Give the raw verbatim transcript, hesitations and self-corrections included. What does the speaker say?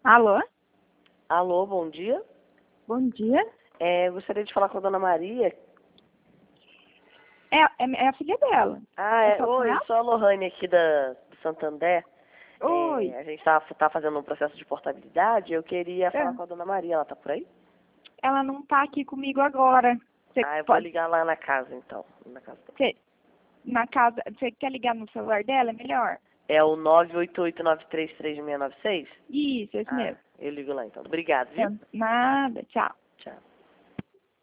Alô? Alô, bom dia. Bom dia. É, gostaria de falar com a dona Maria. É, é, é a filha dela. Ah, É é, só com oi, ela? sou a Lohane aqui da, do Santander. Oi. É, a gente tá, tá fazendo um processo de portabilidade. Eu queria É. falar com a dona Maria. Ela tá por aí? Ela não tá aqui comigo agora. Você Ah, eu vou pode. ligar lá na casa, então. Na casa dela. Você, na casa. Você quer ligar no celular dela? É melhor? É o nove oito oito nove três três seis nove seis? Isso, esse Ah, mesmo. eu ligo lá então. Obrigado, viu? Então, nada, tchau. Tchau.